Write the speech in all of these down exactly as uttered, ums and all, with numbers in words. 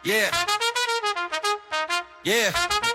Yeah. Yeah.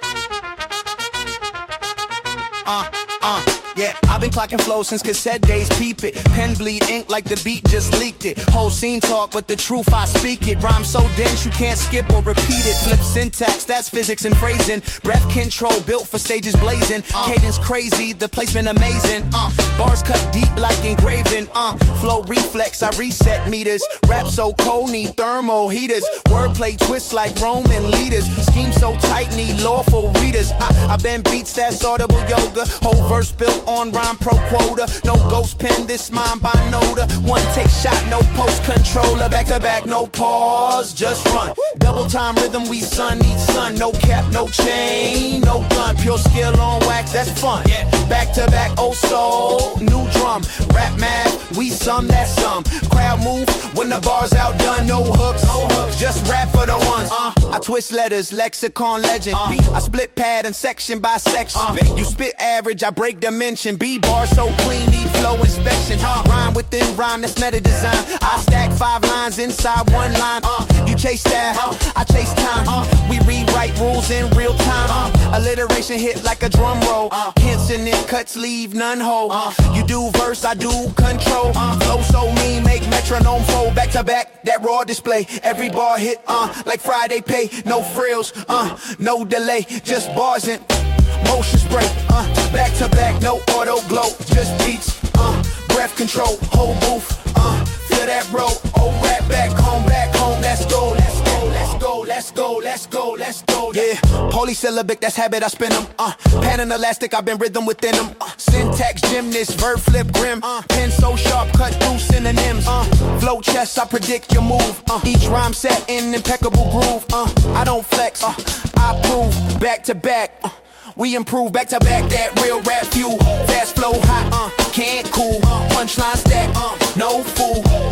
Uh, uh, yeah. I've been clocking flow since cassette days, peep it. Pen bleed ink like the beat just leaked it. Whole scene talk, but the truth I speak it. Rhyme so dense you can't skip or repeat it. Flip syntax, that's physics and phrasing. Breath control built for stages blazing. Uh, Cadence crazy, the placement amazing. Uh, bars cut deep like engraving. Uh, flow reflex, I reset meters. Rap so cold, need thermal heaters. Wordplay twists like Roman leaders. Scheme so tight, need lawful readers. I, I been beats that's audible yoga. Whole verse built on rhyme pro quota. No ghost pen, this mine by Noda. One take shot, no post controller. Back to back, no pause, just run. Double time rhythm, we sun, each sun. No cap, no chain, no gun. Pure skill on wax, that's fun. Yeah. Back to back, old soul, new drum. Rap mad, we some, that's some. Crowd move when the bar's outdone. No hooks, no hooks, just rap for the ones. Uh, I twist letters, lexicon legend. Uh, I split pad and section by section. Uh, you spit average, I break dimension. B bar so clean, need flow inspection. Uh, rhyme within rhyme, that's meta design. I stack five lines inside one line. Uh, you chase style, uh, I chase time. Uh, we rewrite rules in real time. Uh, alliteration hit like a drum roll. Uh, Consonant cuts leave none whole. Uh, you do verse, I do control. Uh, flow so mean, make metronome fold. Back to back, that raw display. Every bar hit, uh, like Friday pay. No frills, uh, no delay. Just bars and motion spray. Uh, back to back, no auto glow. Just beats, uh, breath control. Whole booth, uh, feel that bro. Oh, rap back home, back home. Let's go, let's go, let's go, let's go, let's go, let's go. Yeah, polysyllabic, that's habit, I spin them. Uh, pen and elastic, I've been rhythm within them. Uh, syntax, gymnast, verb flip, grim. Uh, pen so sharp, cut through synonyms. Uh, flow chess, I predict your move. Uh, each rhyme set in impeccable groove. Uh, I don't flex, uh, I prove. Back to back, uh, we improve. Back to back, that real rap fuel. Fast flow, hot, uh, can't cool. Uh, punchline stack, uh, no fool.